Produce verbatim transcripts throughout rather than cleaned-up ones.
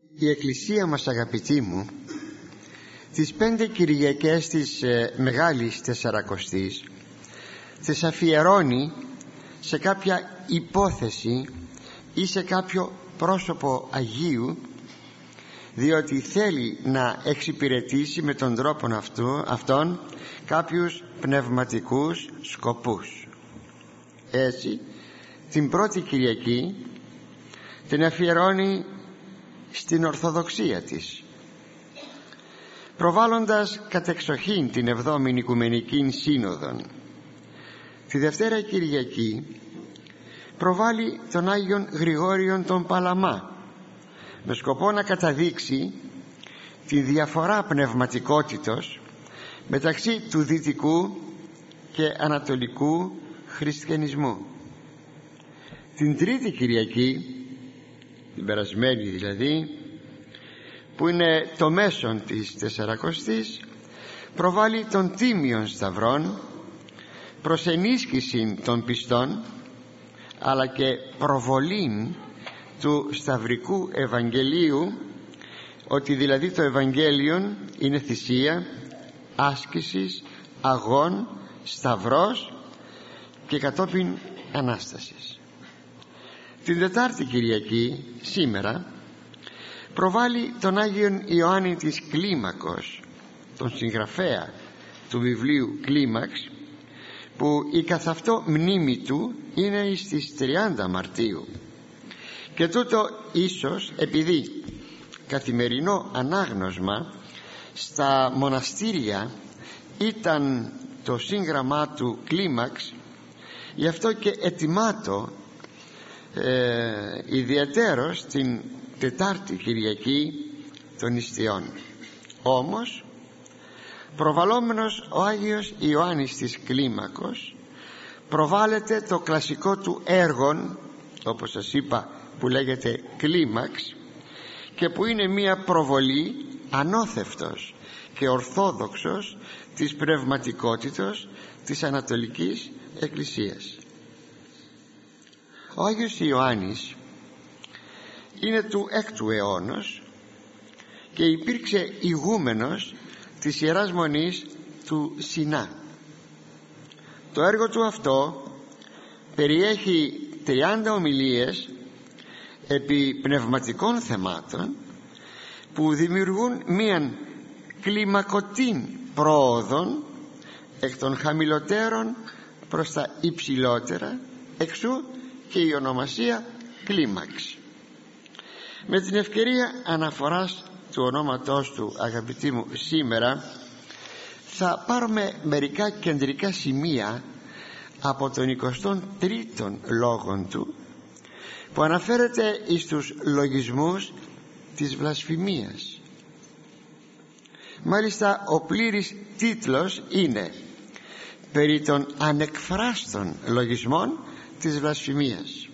Η Εκκλησία μας, αγαπητοί μου, τις πέντε Κυριακές της ε, Μεγάλης Τεσσαρακοστής τις αφιερώνει σε κάποια υπόθεση ή σε κάποιο πρόσωπο Αγίου, διότι θέλει να εξυπηρετήσει με τον τρόπο αυτού, αυτόν κάποιους πνευματικούς σκοπούς. Έτσι την πρώτη Κυριακή την αφιερώνει στην Ορθοδοξία της, προβάλλοντας κατεξοχήν την εβδόμη Οικουμενική Σύνοδον. Τη Δευτέρα Κυριακή προβάλλει τον Άγιον Γρηγόριον τον Παλαμά, με σκοπό να καταδείξει τη διαφορά πνευματικότητος μεταξύ του δυτικού και ανατολικού χριστιανισμού. Την Τρίτη Κυριακή, την περασμένη δηλαδή, που είναι το μέσον της Τεσσαρακοστής, προβάλλει τον Τίμιον Σταυρών προς ενίσχυση των πιστών, αλλά και προβολήν του Σταυρικού Ευαγγελίου, ότι δηλαδή το Ευαγγέλιον είναι θυσία, άσκησης, αγών, σταυρός και κατόπιν Ανάστασης. Την Τετάρτη Κυριακή, σήμερα, προβάλλει τον Άγιον Ιωάννη της Κλίμακος, τον συγγραφέα του βιβλίου Κλίμαξ, που η καθ' αυτό μνήμη του είναι στις τριάντα Μαρτίου, και τούτο ίσως επειδή καθημερινό ανάγνωσμα στα μοναστήρια ήταν το σύγγραμμά του Κλίμαξ, γι' αυτό και ετοιμάτω ε, ιδιαιτέρως την Τετάρτη Κυριακή των Ιστιών. Όμως προβαλλόμενος ο Άγιος Ιωάννης της Κλίμακος προβάλλεται το κλασικό του έργο, όπως σας είπα, που λέγεται Κλίμαξ, και που είναι μια προβολή ανώθευτος και ορθόδοξος της πνευματικότητος της Ανατολικής Εκκλησίας. Ο Άγιος Ιωάννης είναι του έκτου αιώνος και υπήρξε ηγούμενος της Ιεράς Μονής του Σινά. Το έργο του αυτό περιέχει τριάντα ομιλίες επί πνευματικών θεμάτων που δημιουργούν μίαν κλιμακωτήν πρόοδον εκ των χαμηλότερων προς τα υψηλότερα, εξού και η ονομασία Κλίμαξ. Με την ευκαιρία αναφοράς του ονόματός του, αγαπητοί μου, σήμερα θα πάρουμε μερικά κεντρικά σημεία από τον εικοστό τρίτο λόγον του, που αναφέρεται εις τους λογισμούς της βλασφημίας. Μάλιστα ο πλήρης τίτλος είναι «Περί των ανεκφράστων λογισμών της βλασφημίας».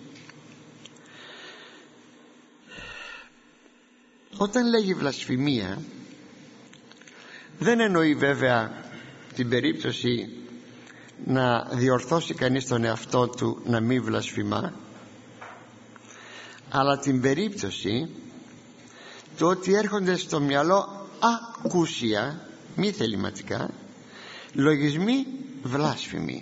Όταν λέγει βλασφημία, δεν εννοεί βέβαια την περίπτωση να διορθώσει κανείς τον εαυτό του να μην βλασφημά, αλλά την περίπτωση το ότι έρχονται στο μυαλό ακούσια, μη θεληματικά, λογισμοί βλάσφημοι.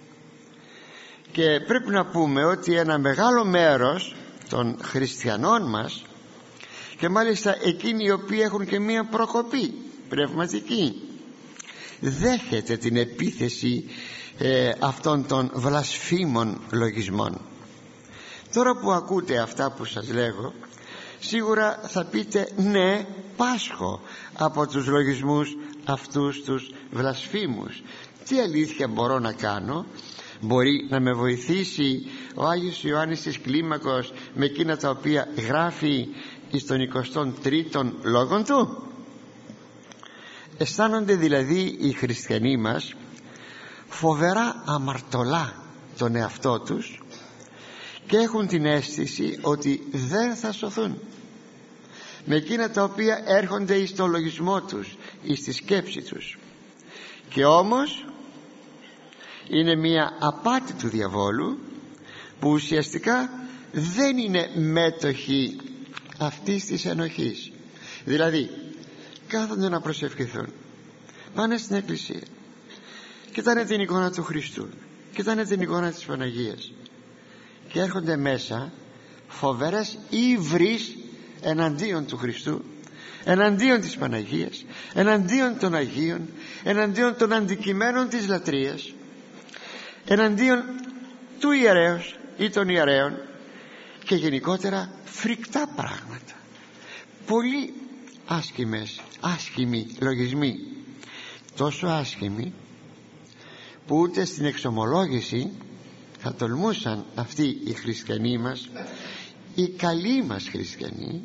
Και πρέπει να πούμε ότι ένα μεγάλο μέρος των χριστιανών μας, και μάλιστα εκείνοι οι οποίοι έχουν και μία προκοπή πνευματική, δέχεται την επίθεση ε, αυτών των βλασφήμων λογισμών. Τώρα που ακούτε αυτά που σας λέγω, σίγουρα θα πείτε ναι, πάσχω από τους λογισμούς αυτούς τους βλασφήμους. Τι αλήθεια μπορώ να κάνω? Μπορεί να με βοηθήσει ο Άγιος Ιωάννης της Κλίμακος με εκείνα τα οποία γράφει στον εικοστό τρίτο λόγον του? Αισθάνονται δηλαδή οι χριστιανοί μας φοβερά αμαρτωλά τον εαυτό τους και έχουν την αίσθηση ότι δεν θα σωθούν με εκείνα τα οποία έρχονται εις το λογισμό τους, εις τη σκέψη τους. Και όμως είναι μια απάτη του διαβόλου, που ουσιαστικά δεν είναι μέτοχοι αυτής της ενοχής. Δηλαδή κάθονται να προσευχηθούν, πάνε στην εκκλησία, κοιτάνε την εικόνα του Χριστού, κοιτάνε την εικόνα της Παναγίας και έρχονται μέσα φοβερές ύβρις εναντίον του Χριστού, εναντίον της Παναγίας, εναντίον των Αγίων, εναντίον των αντικειμένων της λατρείας, εναντίον του ιερέως ή των ιερέων, και γενικότερα φρικτά πράγματα, πολύ άσχημες, άσχημοι λογισμοί, τόσο άσχημοι που ούτε στην εξομολόγηση θα τολμούσαν αυτοί οι χριστιανοί μας, οι καλοί μας χριστιανοί,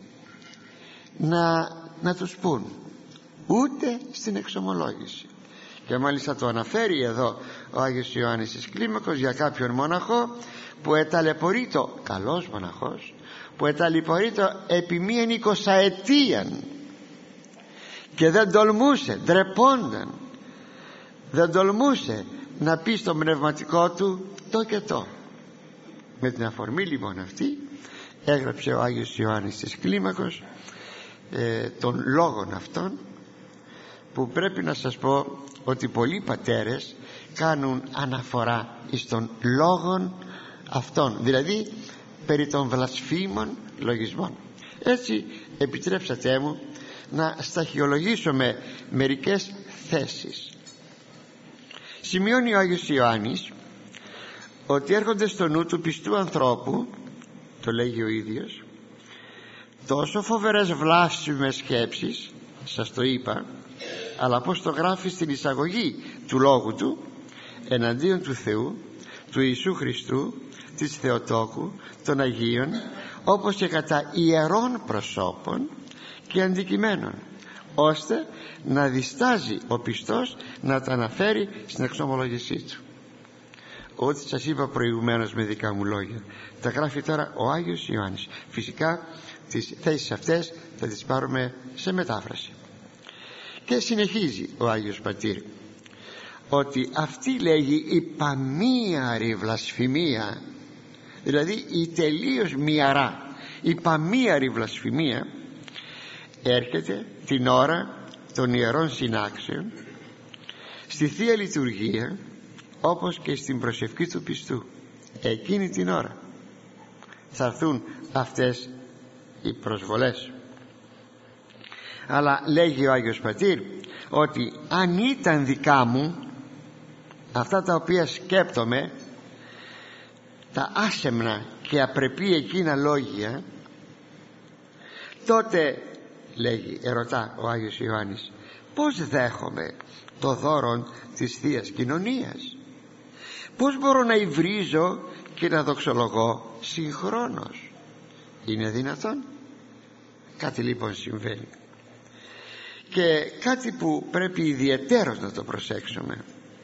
να, να τους πούν, ούτε στην εξομολόγηση. Και μάλιστα το αναφέρει εδώ ο Άγιος Ιωάννης της Κλίμακος για κάποιον μοναχό που εταλαιπωρείτο, καλός μοναχός, που εταλαιπωρείτο επί μίαν εικοσαετίαν και δεν τολμούσε, ντρεπόνταν, δεν τολμούσε να πει στο πνευματικό του το και το. Με την αφορμή λοιπόν αυτή έγραψε ο Άγιος Ιωάννης της Κλίμακος ε, των λόγων αυτών, που πρέπει να σας πω ότι πολλοί πατέρες κάνουν αναφορά εις των λόγων αυτών, δηλαδή περί των βλασφήμων λογισμών. Έτσι επιτρέψατε μου να σταχυολογήσω με μερικές θέσεις. Σημειώνει ο Άγιος Ιωάννης ότι έρχονται στο νου του πιστού ανθρώπου, το λέγει ο ίδιος, τόσο φοβερές βλάσφημες σκέψεις, σας το είπα, αλλά πως το γράφει στην εισαγωγή του λόγου του, εναντίον του Θεού, του Ιησού Χριστού, της Θεοτόκου, των Αγίων, όπως και κατά ιερών προσώπων και αντικειμένων, ώστε να διστάζει ο πιστός να τα αναφέρει στην εξομολόγησή του. Ό,τι σας είπα προηγουμένως με δικά μου λόγια τα γράφει τώρα ο Άγιος Ιωάννης. Φυσικά τις θέσεις αυτές θα τις πάρουμε σε μετάφραση. Και συνεχίζει ο Άγιος Πατήρ ότι αυτή, λέγει, η παμίαρη βλασφημία, δηλαδή η τελείως μιαρά, η παμίαρη βλασφημία, έρχεται την ώρα των ιερών συνάξεων, στη Θεία Λειτουργία, όπως και στην προσευχή του πιστού. Εκείνη την ώρα θα έρθουν αυτές οι προσβολές. Αλλά λέγει ο Άγιος Πατήρ ότι αν ήταν δικά μου αυτά τα οποία σκέπτομαι, τα άσεμνα και απρεπή εκείνα λόγια, τότε, λέγει, ερωτά ο Άγιος Ιωάννης, πώς δέχομαι το δώρο της Θείας Κοινωνίας, πώς μπορώ να υβρίζω και να δοξολογώ συγχρόνως? Είναι δυνατόν? Κάτι λοιπόν συμβαίνει, και κάτι που πρέπει ιδιαιτέρως να το προσέξουμε.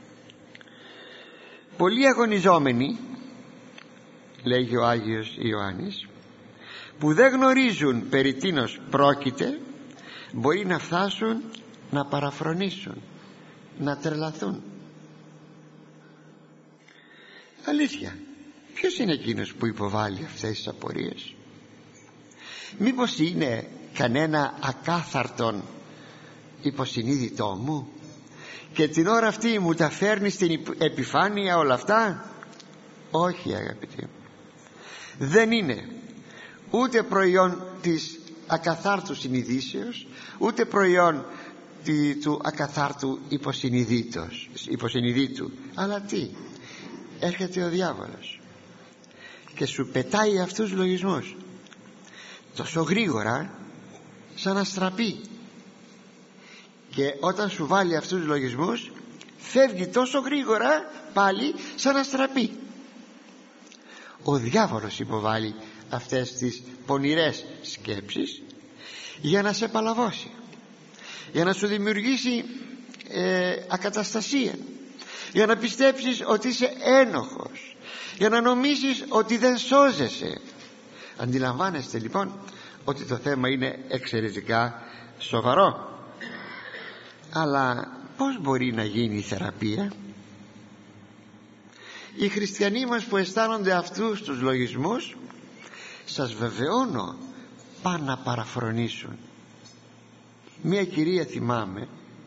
Πολλοί αγωνιζόμενοι, λέγει ο Άγιος Ιωάννης, που δεν γνωρίζουν περί τίνος πρόκειται, μπορεί να φτάσουν να παραφρονήσουν, να τρελαθούν. Αλήθεια, ποιος είναι εκείνος που υποβάλλει αυτές τις απορίες? Μήπως είναι κανένα ακάθαρτον υποσυνείδητό μου και την ώρα αυτή μου τα φέρνει στην επιφάνεια όλα αυτά? Όχι, αγαπητοί, δεν είναι ούτε προϊόν της ακαθάρτου συνειδήσεως, ούτε προϊόν του ακαθάρτου υποσυνειδήτου. Αλλά τι, έρχεται ο διάβολος και σου πετάει αυτούς τους λογισμούς τόσο γρήγορα, σαν αστραπή, και όταν σου βάλει αυτούς τους λογισμούς φεύγει τόσο γρήγορα πάλι σαν αστραπή. Ο διάβολος υποβάλλει αυτές τις πονηρές σκέψεις για να σε παλαβώσει, για να σου δημιουργήσει ε, ακαταστασία, για να πιστέψεις ότι είσαι ένοχος, για να νομίζεις ότι δεν σώζεσαι. Αντιλαμβάνεστε λοιπόν ότι το θέμα είναι εξαιρετικά σοβαρό. Αλλά πώς μπορεί να γίνει η θεραπεία? Οι χριστιανοί μας που αισθάνονται αυτούς τους λογισμούς, σας βεβαιώνω πάνε να παραφρονήσουν. Μία κυρία θυμάμαι,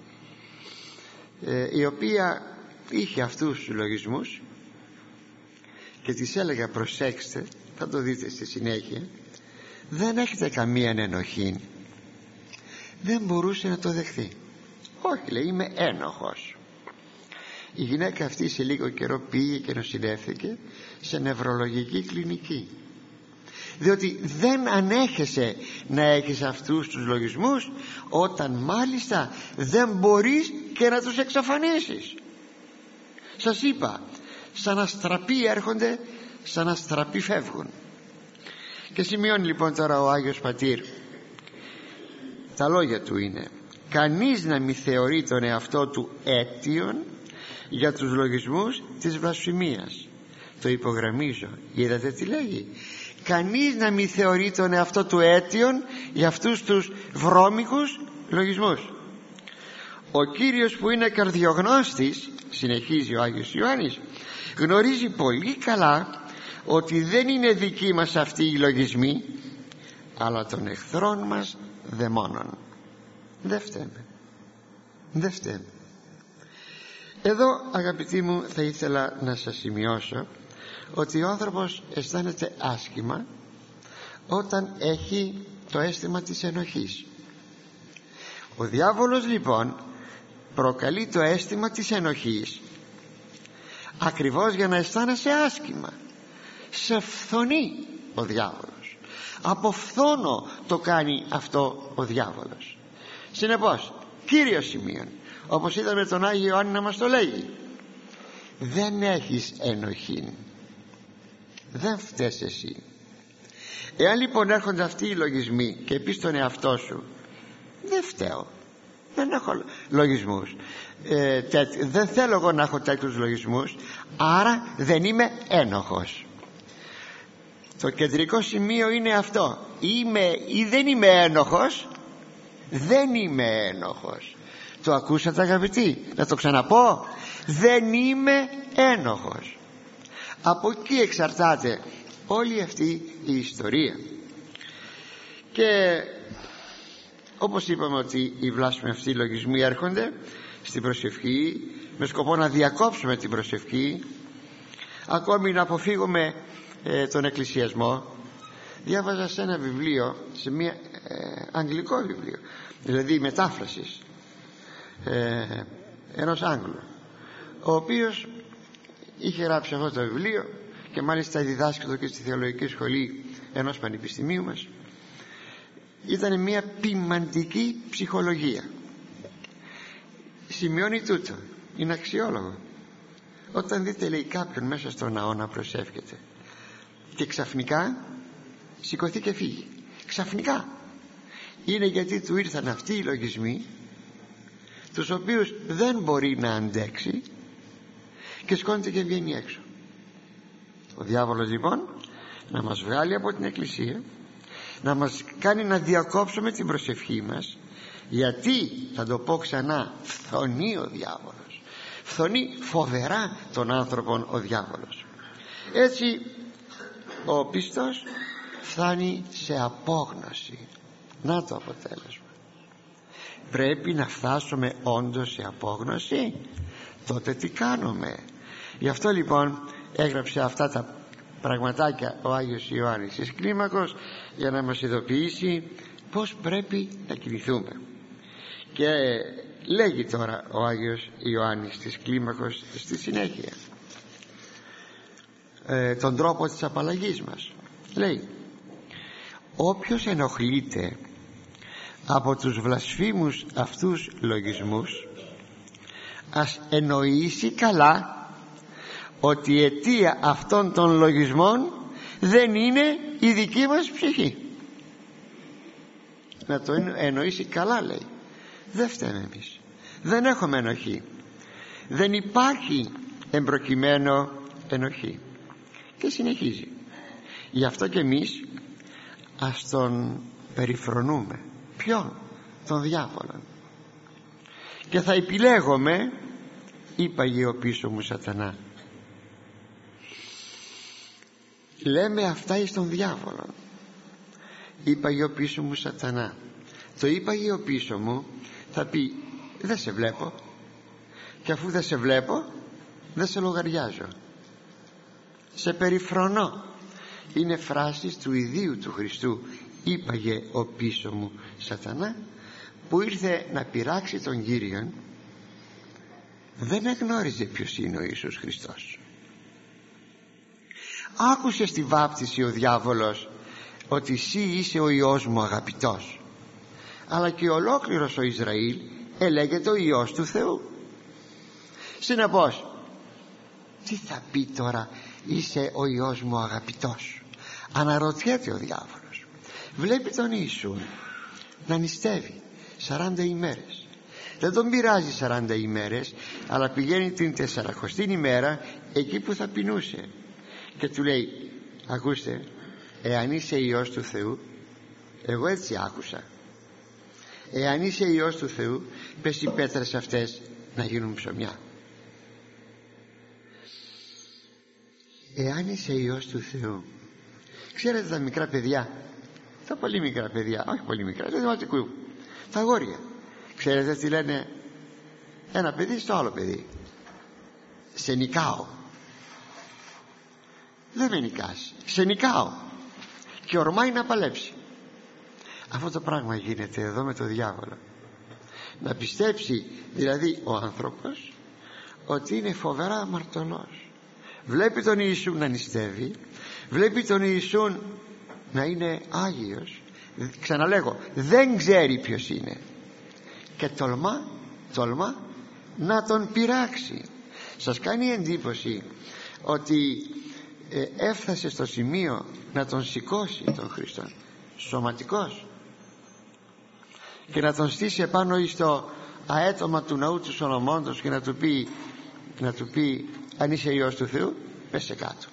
ε, η οποία είχε αυτούς τους λογισμούς και της έλεγα προσέξτε, θα το δείτε στη συνέχεια, δεν έχετε καμία ενοχή. Δεν μπορούσε να το δεχθεί. Όχι, λέει, είμαι ένοχος. Η γυναίκα αυτή σε λίγο καιρό πήγε και νοσηλεύθηκε σε νευρολογική κλινική, διότι δεν ανέχεσαι να έχεις αυτούς τους λογισμούς, όταν μάλιστα δεν μπορείς και να τους εξαφανίσεις. Σας είπα, σαν αστραποί έρχονται, σαν αστραποί φεύγουν. Και σημειώνει λοιπόν τώρα ο Άγιος Πατήρ, τα λόγια του είναι: κανείς να μη θεωρεί τον εαυτό του αίτιον για τους λογισμούς της βλασφημίας. Το υπογραμμίζω, είδατε τι λέγει? Κανείς να μη θεωρεί τον εαυτό του αίτιον για αυτούς τους βρώμικους λογισμούς. Ο Κύριος που είναι καρδιογνώστης, συνεχίζει ο Άγιος Ιωάννης, γνωρίζει πολύ καλά ότι δεν είναι δικοί μας αυτοί οι λογισμοί, αλλά των εχθρών μας δαιμόνων. Δεν φταίμε, δεν φταίμε. Εδώ, αγαπητοί μου, θα ήθελα να σας σημειώσω ότι ο άνθρωπος αισθάνεται άσχημα όταν έχει το αίσθημα της ενοχής. Ο διάβολος λοιπόν προκαλεί το αίσθημα της ενοχής ακριβώς για να αισθάνεσαι άσχημα. Σε φθονεί ο διάβολος, από φθόνο το κάνει αυτό ο διάβολος. Συνεπώς, κύριο σημείο, όπως είδαμε τον Άγιο Ιωάννη να μας το λέγει, δεν έχεις ενοχή, δεν φταίς εσύ. Εάν λοιπόν έρχονται αυτοί οι λογισμοί και πεις στον εαυτό σου, δεν φταίω, δεν έχω λογισμούς, ε, τέ, δεν θέλω εγώ να έχω τέτοιους λογισμούς, άρα δεν είμαι ένοχος. Το κεντρικό σημείο είναι αυτό: είμαι ή δεν είμαι ένοχος? Δεν είμαι ένοχος. Το ακούσατε, αγαπητοί? Να το ξαναπώ: δεν είμαι ένοχος. Από εκεί εξαρτάται όλη αυτή η ιστορία. Και όπως είπαμε ότι οι βλάσφημοι αυτοί οι λογισμοί έρχονται στην προσευχή με σκοπό να διακόψουμε την προσευχή, ακόμη να αποφύγουμε ε, τον εκκλησιασμό. Διάβαζα σε ένα βιβλίο, σε μια ε, αγγλικό βιβλίο, δηλαδή μετάφρασης ε, ενός Άγγλου, ο οποίος είχε γράψει αυτό το βιβλίο και μάλιστα διδάσκεται και στη θεολογική σχολή ενός πανεπιστημίου μας. Ήταν μια ποιμαντική ψυχολογία. Σημειώνει τούτο, είναι αξιόλογο. Όταν δείτε, λέει, κάποιον μέσα στο ναό να προσεύχεται και ξαφνικά σηκωθεί και φύγει, ξαφνικά, είναι γιατί του ήρθαν αυτοί οι λογισμοί, τους οποίους δεν μπορεί να αντέξει, και σκόνεται και βγαίνει έξω. Ο διάβολος λοιπόν να μας βγάλει από την εκκλησία, να μας κάνει να διακόψουμε την προσευχή μας, γιατί, θα το πω ξανά, φθονεί ο διάβολος, φθονεί φοβερά τον άνθρωπον ο διάβολος. Έτσι ο πιστός φτάνει σε απόγνωση. Να το αποτέλεσμα. Πρέπει να φτάσουμε όντως σε απόγνωση? Τότε τι κάνουμε? Γι' αυτό λοιπόν έγραψε αυτά τα πραγματάκια ο Άγιος Ιωάννης της Κλίμακος, για να μας ειδοποιήσει πως πρέπει να κινηθούμε. Και λέγει τώρα ο Άγιος Ιωάννης της Κλίμακος στη συνέχεια ε, τον τρόπο της απαλλαγής μας. Λέει: όποιος ενοχλείται από τους βλασφήμους αυτούς λογισμούς, ας εννοήσει καλά ότι η αιτία αυτών των λογισμών δεν είναι η δική μας ψυχή. Να το εννοήσει καλά, λέει. Δεν φταίμε εμείς, δεν έχουμε ενοχή, δεν υπάρχει εμπροκειμένο ενοχή. Και συνεχίζει: γι' αυτό και εμείς ας τον περιφρονούμε. Ποιον? Τον διάβολον. Και θα επιλέγουμε, είπαγε ο πίσω μου σατανά. Λέμε αυτά εις τον διάβολον. «Είπαγε ο πίσω μου Σατανά». Το «είπαγε ο πίσω μου» θα πει «δεν σε βλέπω, και αφού δεν σε βλέπω δεν σε λογαριάζω, σε περιφρονώ». Είναι φράσεις του ιδίου του Χριστού. «Είπαγε ο πίσω μου Σατανά», που ήρθε να πειράξει τον Κύριον. Δεν εγνώριζε ποιος είναι ο Ιησούς Χριστός. Άκουσε στη βάπτιση ο διάβολος ότι εσύ είσαι ο Υιός μου αγαπητός, αλλά και ολόκληρος ο Ισραήλ ελέγεται ο Υιός του Θεού. Συνεπώς, τι θα πει τώρα «είσαι ο Υιός μου αγαπητός»? Αναρωτιέται ο διάβολος. Βλέπει τον Ιησού να νηστεύει σαράντα ημέρες. Δεν τον πειράζει σαράντα ημέρες, αλλά πηγαίνει την τεσσαρακοστή ημέρα εκεί που θα πεινούσε και του λέει «ακούστε, εάν είσαι Υιός του Θεού», εγώ έτσι άκουσα, «εάν είσαι Υιός του Θεού, πες οι πέτρες αυτές να γίνουν ψωμιά». Εάν είσαι Υιός του Θεού. Ξέρετε τα μικρά παιδιά, τα πολύ μικρά παιδιά, όχι πολύ μικρά, του δημοτικού, τα αγόρια, ξέρετε τι λένε ένα παιδί στο άλλο παιδί? «Σε νικάω». Δεν με νικάς, σε νικάω. Και ορμάει να παλέψει. Αυτό το πράγμα γίνεται εδώ με το διάβολο. Να πιστέψει δηλαδή ο άνθρωπος ότι είναι φοβερά αμαρτωλός. Βλέπει τον Ιησού να νηστεύει, βλέπει τον Ιησού να είναι Άγιος, ξαναλέγω, δεν ξέρει ποιος είναι, και τολμά, τολμά να τον πειράξει. Σας κάνει εντύπωση ότι ε, έφτασε στο σημείο να τον σηκώσει τον Χριστό σωματικός και να τον στήσει επάνω στο αέτομα του ναού του Σολομώντος και να του πει, να του πει «αν είσαι Υιός του Θεού, πέσε κάτω».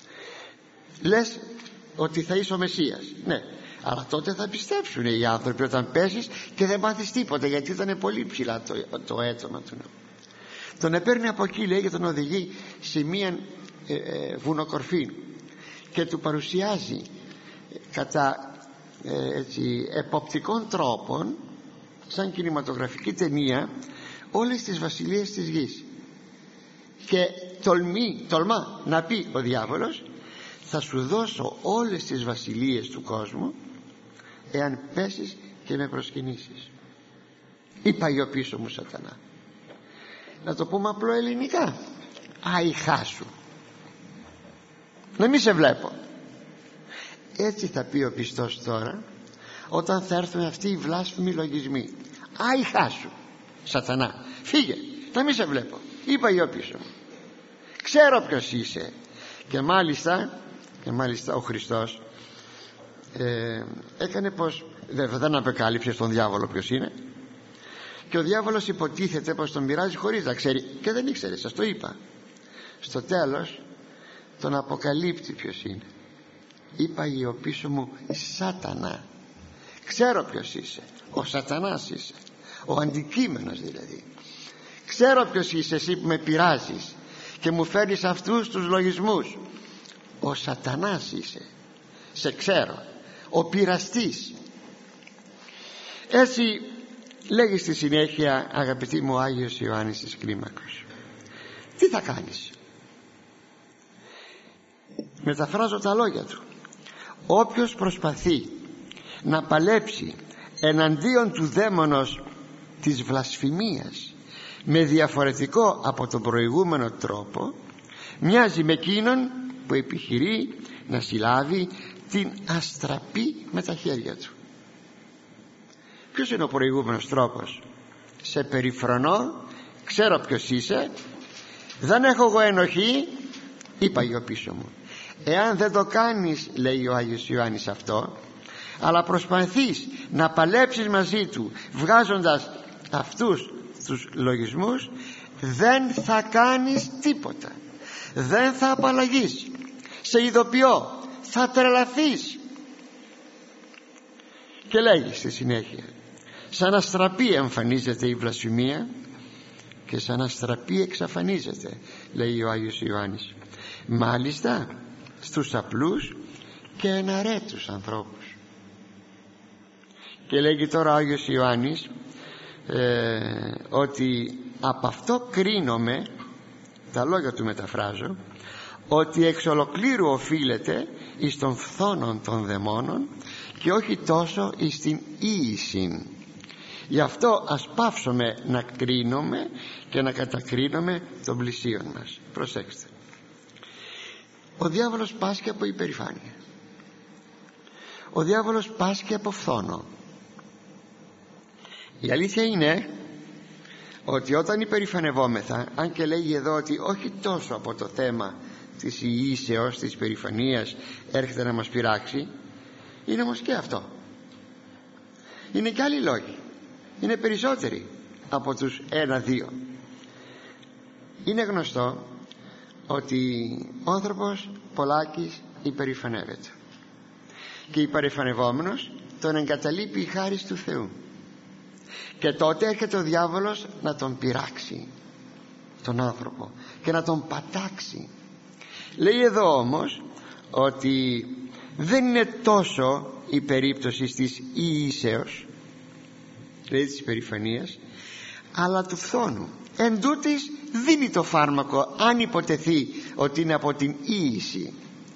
Λες ότι θα είσαι ο Μεσσίας, ναι, αλλά τότε θα πιστέψουν οι άνθρωποι όταν πέσεις και δεν μάθεις τίποτα, γιατί ήταν πολύ ψηλά το, το αίτομα του ναού. Τον επέρνει από εκεί, λέει, και τον οδηγεί σε μία ε, ε, βουνοκορφή και του παρουσιάζει κατά ε, έτσι, εποπτικών τρόπων, σαν κινηματογραφική ταινία, όλες τις βασιλείες της γης. Και τολμεί, τολμά να πει ο διάβολος, θα σου δώσω όλες τις βασιλείες του κόσμου εάν πέσεις και με προσκυνήσεις. Είπαγε ο πίσω μου Σατανά. Να το πούμε απλό ελληνικά, αϊχά σου, να μη σε βλέπω. Έτσι θα πει ο πιστός τώρα όταν θα έρθουν αυτοί οι βλάσφημοι λογισμοί. Αϊχά σου Σατανά, φύγε, να μη σε βλέπω. Είπαγε ο πίσω μου, ξέρω ποιος είσαι. Και μάλιστα, και μάλιστα ο Χριστός ε, έκανε πως δεν, δεν απεκάλυψε στον διάβολο ποιος είναι, και ο διάβολος υποτίθεται πως τον πειράζει χωρίς να ξέρει, και δεν ήξερε, σας το είπα. Στο τέλος τον αποκαλύπτει ποιος είναι. Είπαγε ο πίσω μου Σάτανα, ξέρω ποιος είσαι, ο Σατανάς είσαι, ο αντικείμενος δηλαδή. Ξέρω ποιος είσαι εσύ που με πειράζεις και μου φέρνεις αυτούς τους λογισμούς. Ο Σατανάς είσαι, σε ξέρω, ο πειραστής. Έτσι λέγει στη συνέχεια, αγαπητοί μου, Άγιος Ιωάννης της Κλίμακος. Τι θα κάνεις? Μεταφράζω τα λόγια του. Όποιος προσπαθεί να παλέψει εναντίον του δαίμονος της βλασφημίας με διαφορετικό από τον προηγούμενο τρόπο, μοιάζει με εκείνον που επιχειρεί να συλλάβει την αστραπή με τα χέρια του. Ποιος είναι ο προηγούμενος τρόπος? Σε περιφρονώ, ξέρω ποιος είσαι, δεν έχω εγώ ενοχή, είπαγε ο πίσω μου. Εάν δεν το κάνεις, λέει ο Άγιος Ιωάννης αυτό, αλλά προσπαθείς να παλέψεις μαζί του βγάζοντας αυτούς τους λογισμούς, δεν θα κάνεις τίποτα, δεν θα απαλλαγείς. Σε ειδοποιώ, θα τρελαθείς. Και λέγει στη συνέχεια, σαν αστραπή εμφανίζεται η βλασφημία και σαν αστραπή εξαφανίζεται, λέει ο Άγιος Ιωάννης, μάλιστα στους απλούς και εναρέτους ανθρώπους. Και λέγει τώρα ο Άγιος Ιωάννης ε, ότι από αυτό κρίνομαι, τα λόγια του μεταφράζω, ότι εξ ολοκλήρου οφείλεται εις των φθόνων των δαιμόνων και όχι τόσο εις την ίησιν. Γι' αυτό ας πάψουμε να κρίνουμε και να κατακρίνουμε των πλησίων μας. Προσέξτε, ο διάβολος πάσχει από υπερηφάνεια, ο διάβολος πάσχει από φθόνο. Η αλήθεια είναι ότι όταν υπερηφανευόμεθα, αν και λέγει εδώ ότι όχι τόσο από το θέμα της ιήσεως, της περηφανίας έρχεται να μας πειράξει, είναι όμως και αυτό. Είναι και άλλοι λόγοι, είναι περισσότεροι από τους ένα-δύο. Είναι γνωστό ότι ο άνθρωπος πολλάκις υπερηφανεύεται και υπερηφανευόμενος τον εγκαταλείπει η χάρις του Θεού, και τότε έρχεται ο διάβολος να τον πειράξει τον άνθρωπο και να τον πατάξει. Λέει εδώ όμως ότι δεν είναι τόσο η περίπτωση της ιήσεως, δηλαδή της υπερηφανίας, αλλά του φθόνου. Εν τούτης δίνει το φάρμακο αν υποτεθεί ότι είναι από την ίηση.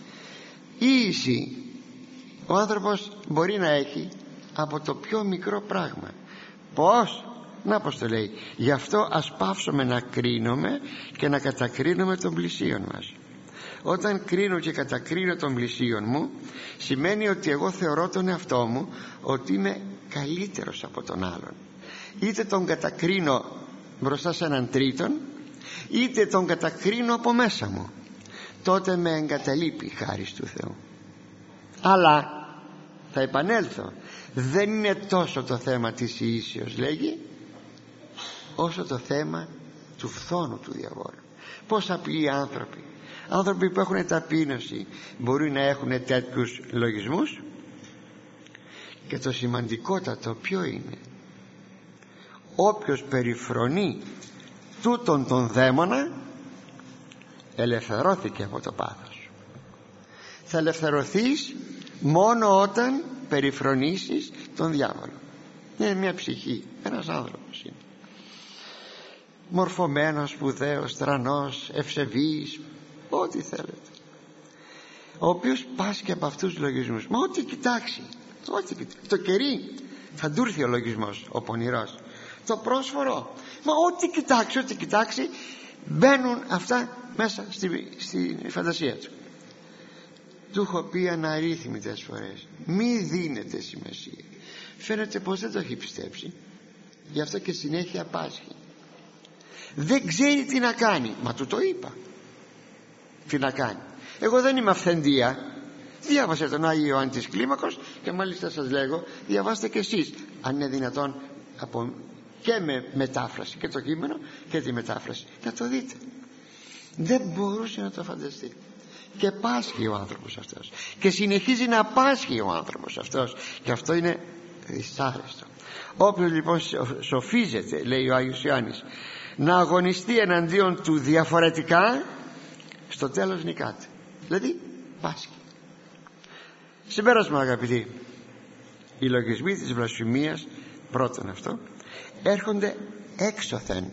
Ίηση ο άνθρωπος μπορεί να έχει από το πιο μικρό πράγμα. Πώς? Να πως το λέει, γι' αυτό ας πάψουμε να κρίνουμε και να κατακρίνουμε τον πλησίον μας. Όταν κρίνω και κατακρίνω τον πλησίον μου, σημαίνει ότι εγώ θεωρώ τον εαυτό μου ότι είμαι καλύτερος από τον άλλον. Είτε τον κατακρίνω μπροστά σε έναν τρίτον, είτε τον κατακρίνω από μέσα μου. Τότε με εγκαταλείπει η χάρις του Θεού. Αλλά θα επανέλθω, δεν είναι τόσο το θέμα της ιήσεως, λέγει, όσο το θέμα του φθόνου του διαβόλου. Πώς απλοί άνθρωποι, άνθρωποι που έχουν ταπείνωση, μπορεί να έχουν τέτοιους λογισμούς? Και το σημαντικότατο ποιο είναι? Όποιος περιφρονεί τούτον τον δαίμονα ελευθερώθηκε από το πάθος. Θα ελευθερωθείς μόνο όταν περιφρονήσεις τον διάβολο. Είναι μια ψυχή, ένας άνθρωπος είναι μορφωμένος, σπουδαίος, τρανός, ευσεβής, ό,τι θέλετε, ο οποίος πάσχει από αυτούς τους λογισμούς. Μα ό,τι κοιτάξει, ό,τι κοιτάξει, το κερί θα του έρθει ο λογισμός, ο πονηρός, το πρόσφορο, μα ό,τι κοιτάξει, ό,τι κοιτάξει, μπαίνουν αυτά μέσα στη, στη φαντασία του. Του έχω πει αναρρύθμιτες φορές, μη δίνετε σημασία. Φαίνεται πως δεν το έχει πιστέψει, γι' αυτό και συνέχεια πάσχει. Δεν ξέρει τι να κάνει. Μα του το είπα τι να κάνει. Εγώ δεν είμαι αυθεντία. Διάβασε τον Άγιο Ιωάννη της Κλίμακος, και μάλιστα σας λέγω, διαβάστε και εσείς, αν είναι δυνατόν, από, και με μετάφραση, και το κείμενο και τη μετάφραση, να το δείτε. Δεν μπορούσε να το φανταστεί. Και πάσχει ο άνθρωπος αυτός, και συνεχίζει να πάσχει ο άνθρωπος αυτός, και αυτό είναι δυσάρεστο. Όποιος λοιπόν σοφίζεται, λέει ο Άγιος Ιωάννης, να αγωνιστεί εναντίον του διαφορετικά, στο τέλος νικάται. Δηλαδή πάσχει. Συμπέρασμα, αγαπητοί, οι λογισμοί της βλασφημίας, πρώτον αυτό, έρχονται έξωθεν.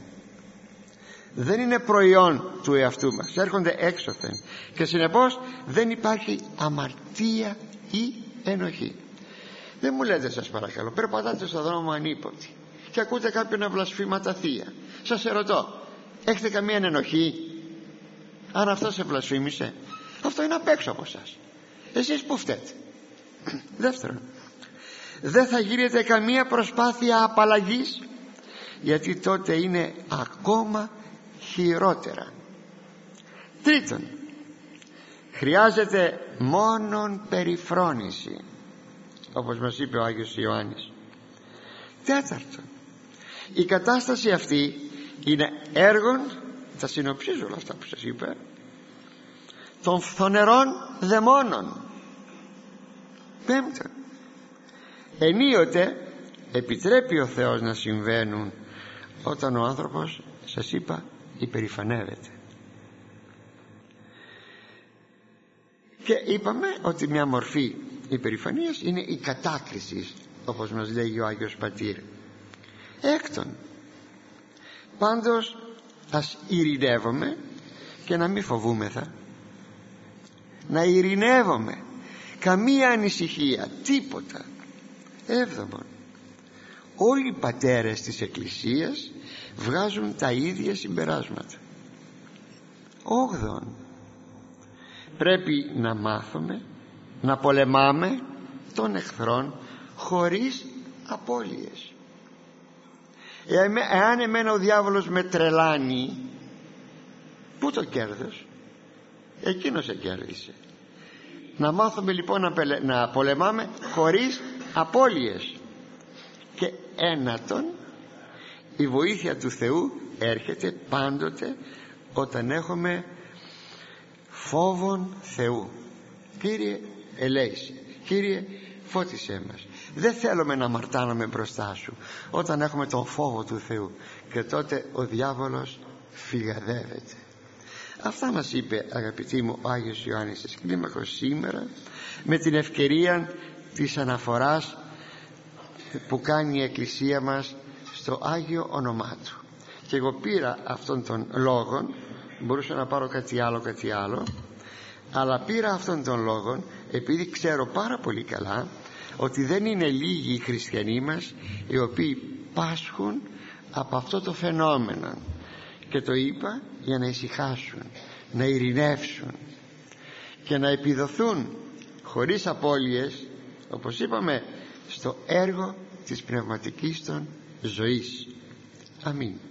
Δεν είναι προϊόν του εαυτού μας, έρχονται έξωθεν, και συνεπώς δεν υπάρχει αμαρτία ή ενοχή. Δεν μου λέτε, σας παρακαλώ, περπατάτε στον δρόμο ανύποπτοι και ακούτε κάποιον να βλασφήμα τα θεία. Σας ερωτώ, έχετε καμία ενοχή αν αυτό σε βλασφήμισε? Αυτό είναι απ' έξω από εσάς. Εσείς που φταίτε? Δεύτερον, δεν θα γίνεται καμία προσπάθεια απαλλαγής, γιατί τότε είναι ακόμα χειρότερα. Τρίτον, χρειάζεται μόνον περιφρόνηση, όπως μας είπε ο Άγιος Ιωάννης. Τέταρτον, η κατάσταση αυτή είναι έργον, θα συνοψίζω όλα αυτά που σας είπα, των φθονερών δαιμόνων. Πέμπτον, ενίοτε επιτρέπει ο Θεός να συμβαίνουν όταν ο άνθρωπος, σας είπα, υπερηφανεύεται. Και είπαμε ότι μια μορφή υπερηφανίας είναι η κατάκριση, όπως μας λέγει ο Άγιος Πατήρ. Έκτον, πάντως ας ειρηνεύομαι και να μην φοβούμεθα, να ειρηνεύομαι, καμία ανησυχία, τίποτα. Έβδομον, όλοι οι πατέρες της Εκκλησίας βγάζουν τα ίδια συμπεράσματα. Όγδον, πρέπει να μάθουμε να πολεμάμε των εχθρών χωρίς απώλειες. Εάν εμένα ο διάβολος με τρελάνει, πού το κέρδος? Εκείνος σε κέρδισε. Να μάθουμε λοιπόν να, πελε... να πολεμάμε χωρίς απώλειες. Και ένατον, η βοήθεια του Θεού έρχεται πάντοτε όταν έχουμε φόβον Θεού. Κύριε ελέησε, Κύριε φώτισέ μας. Δεν θέλουμε να αμαρτάνουμε μπροστά σου όταν έχουμε τον φόβο του Θεού, και τότε ο διάβολος φυγαδεύεται. Αυτά μας είπε, αγαπητοί μου, ο Άγιος Ιωάννης της Κλίμακος σήμερα, με την ευκαιρία της αναφοράς που κάνει η Εκκλησία μας στο Άγιο όνομά Του. Και εγώ πήρα αυτόν τον λόγο, μπορούσα να πάρω κάτι άλλο κάτι άλλο, αλλά πήρα αυτόν τον λόγο επειδή ξέρω πάρα πολύ καλά ότι δεν είναι λίγοι οι χριστιανοί μας οι οποίοι πάσχουν από αυτό το φαινόμενο, και το είπα για να ησυχάσουν, να ειρηνεύσουν και να επιδοθούν χωρίς απώλειες, όπως είπαμε, στο έργο της πνευματικής των ζωής. Αμήν.